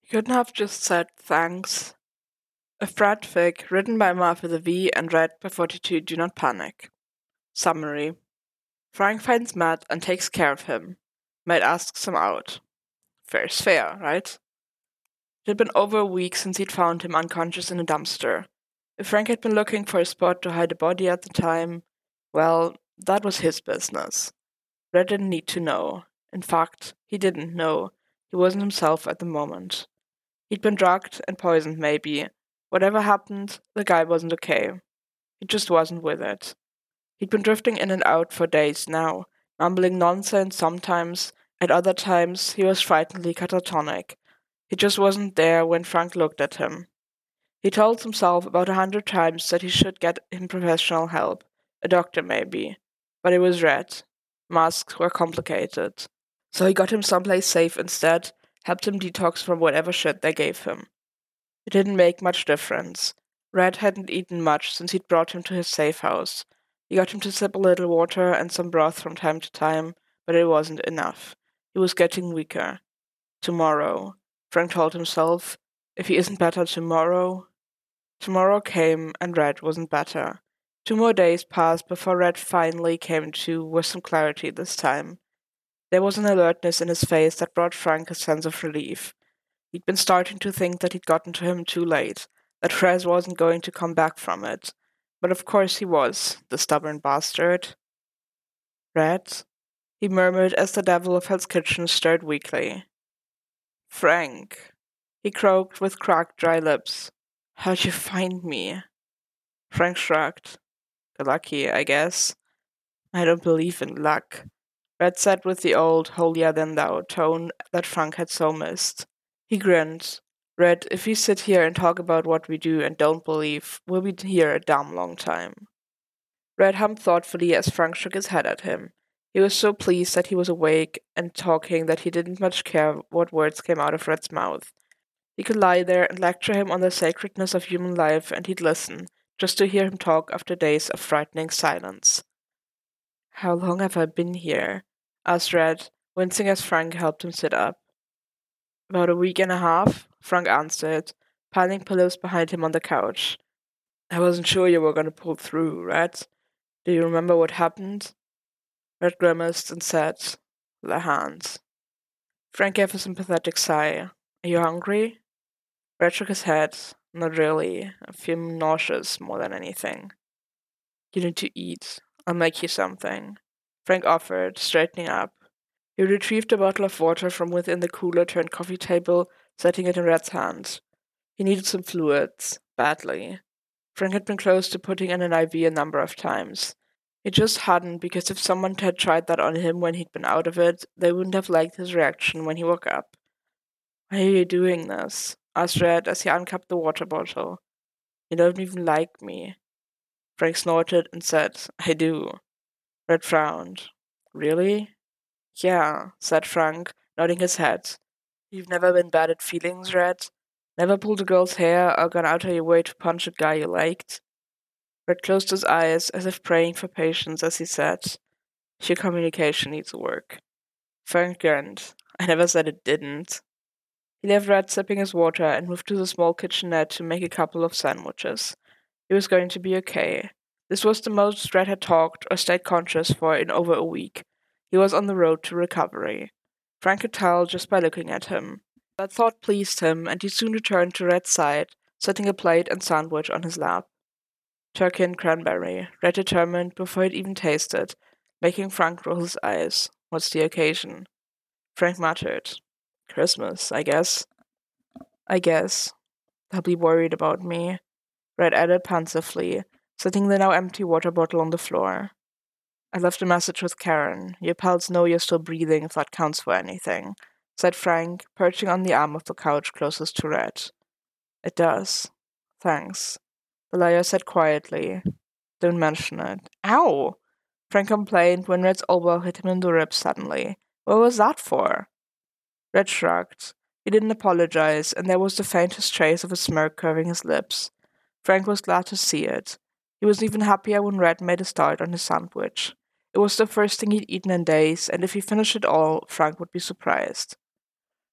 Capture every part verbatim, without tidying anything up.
You couldn't have just said thanks. A Fred fic written by Marv with a V and read by forty-two Do Not Panic. Summary. Frank finds Matt and takes care of him. Matt asks him out. Fair's fair, right? It had been over a week since he'd found him unconscious in a dumpster. If Frank had been looking for a spot to hide a body at the time, well, that was his business. Red didn't need to know. In fact, he didn't know. He wasn't himself at the moment. He'd been drugged and poisoned, maybe. Whatever happened, the guy wasn't okay. He just wasn't with it. He'd been drifting in and out for days now, mumbling nonsense sometimes, at other times he was frighteningly catatonic. He just wasn't there when Frank looked at him. He told himself about a hundred times that he should get him professional help, a doctor maybe. But it was Red. Masks were complicated. So he got him someplace safe instead, helped him detox from whatever shit they gave him. It didn't make much difference. Red hadn't eaten much since he'd brought him to his safe house. He got him to sip a little water and some broth from time to time, but it wasn't enough. He was getting weaker. Tomorrow, Frank told himself, if he isn't better tomorrow... Tomorrow came, and Red wasn't better. Two more days passed before Red finally came to with some clarity this time. There was an alertness in his face that brought Frank a sense of relief. He'd been starting to think that he'd gotten to him too late, that Frez wasn't going to come back from it. But of course he was, the stubborn bastard. Red? He murmured as the devil of Hell's Kitchen stirred weakly. Frank, he croaked with cracked, dry lips. How'd you find me? Frank shrugged. Lucky, I guess. I don't believe in luck. Red said with the old holier-than-thou tone that Frank had so missed. He grinned. Red, if we sit here and talk about what we do and don't believe, we'll be here a damn long time. Red hummed thoughtfully as Frank shook his head at him. He was so pleased that he was awake and talking that he didn't much care what words came out of Red's mouth. He could lie there and lecture him on the sacredness of human life, and he'd listen, just to hear him talk after days of frightening silence. How long have I been here? Asked Red, wincing as Frank helped him sit up. About a week and a half, Frank answered, piling pillows behind him on the couch. I wasn't sure you were going to pull through, Red. Do you remember what happened? Red grimaced and said, the hands. Frank gave a sympathetic sigh. Are you hungry? Red shook his head. Not really. I feel nauseous more than anything. You need to eat. I'll make you something. Frank offered, straightening up. He retrieved a bottle of water from within the cooler-turned coffee table, setting it in Red's hand. He needed some fluids, badly. Frank had been close to putting in an I V a number of times. He just hadn't, because if someone had tried that on him when he'd been out of it, they wouldn't have liked his reaction when he woke up. Why are you doing this? Asked Red as he uncapped the water bottle. You don't even like me. Frank snorted and said, I do. Red frowned. Really? Yeah, said Frank, nodding his head. You've never been bad at feelings, Red? Never pulled a girl's hair or gone out of your way to punch a guy you liked? Red closed his eyes as if praying for patience as he said, your communication needs work. Frank grinned. I never said it didn't. He left Red sipping his water and moved to the small kitchenette to make a couple of sandwiches. He was going to be okay. This was the most Red had talked or stayed conscious for in over a week. He was on the road to recovery. Frank could tell just by looking at him. That thought pleased him, and he soon returned to Red's side, setting a plate and sandwich on his lap. Turkey and cranberry, Red determined before he'd even tasted, making Frank roll his eyes. What's the occasion? Frank muttered. Christmas, I guess. I guess. They'll be worried about me. Red added pensively, setting the now empty water bottle on the floor. I left a message with Karen. Your pals know you're still breathing if that counts for anything, said Frank, perching on the arm of the couch closest to Red. It does. Thanks. The lawyer said quietly. Don't mention it. Ow! Frank complained when Red's elbow hit him in the ribs suddenly. What was that for? Red shrugged. He didn't apologize, and there was the faintest trace of a smirk curving his lips. Frank was glad to see it. He was even happier when Red made a start on his sandwich. It was the first thing he'd eaten in days, and if he finished it all, Frank would be surprised.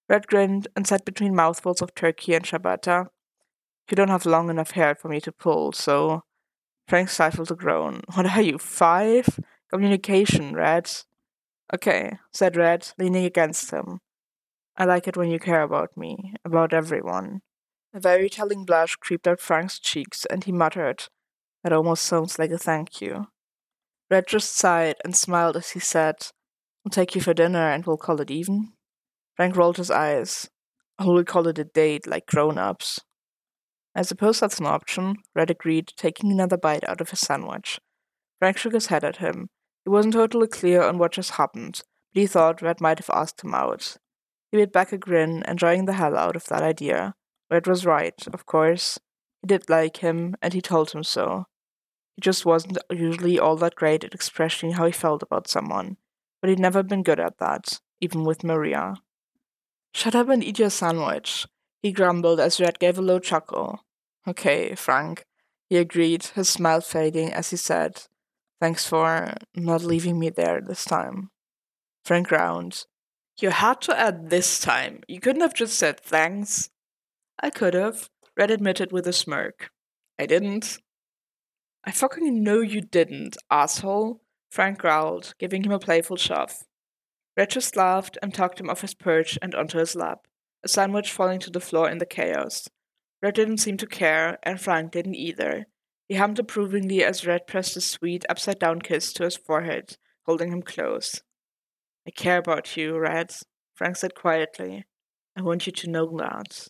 Red grinned and said between mouthfuls of turkey and ciabatta, "You don't have long enough hair for me to pull, so..." Frank stifled a groan. "What are you, five? Communication, Red." "Okay," said Red, leaning against him. "I like it when you care about me, about everyone." A very telling blush creeped up Frank's cheeks, and he muttered, "That almost sounds like a thank you." Red just sighed and smiled as he said, "I'll take you for dinner and we'll call it even." Frank rolled his eyes. "Oh, we'll call it a date, like grown-ups." "I suppose that's an option," Red agreed, taking another bite out of his sandwich. Frank shook his head at him. He wasn't totally clear on what just happened, but he thought Red might have asked him out. He bit back a grin, enjoying the hell out of that idea. Red was right, of course. He did like him, and he told him so. He just wasn't usually all that great at expressing how he felt about someone, but he'd never been good at that, even with Maria. "Shut up and eat your sandwich," he grumbled as Red gave a low chuckle. "Okay, Frank," he agreed, his smile fading as he said, "Thanks for not leaving me there this time." Frank groaned. "You had to add this time. You couldn't have just said thanks." "I could have," Red admitted with a smirk. "I didn't." "I fucking know you didn't, asshole," Frank growled, giving him a playful shove. Red just laughed and tucked him off his perch and onto his lap, a sandwich falling to the floor in the chaos. Red didn't seem to care, and Frank didn't either. He hummed approvingly as Red pressed a sweet, upside-down kiss to his forehead, holding him close. "I care about you, Red," Frank said quietly. "I want you to know that."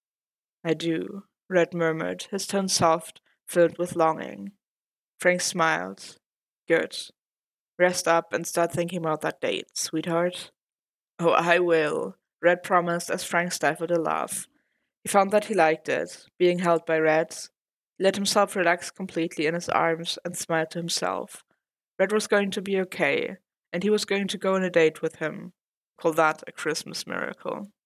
"I do," Red murmured, his tone soft, filled with longing. Frank smiled. "Good. Rest up and start thinking about that date, sweetheart." "Oh, I will," Red promised as Frank stifled a laugh. He found that he liked it, being held by Red. He let himself relax completely in his arms and smiled to himself. Red was going to be okay, and he was going to go on a date with him. Call that a Christmas miracle.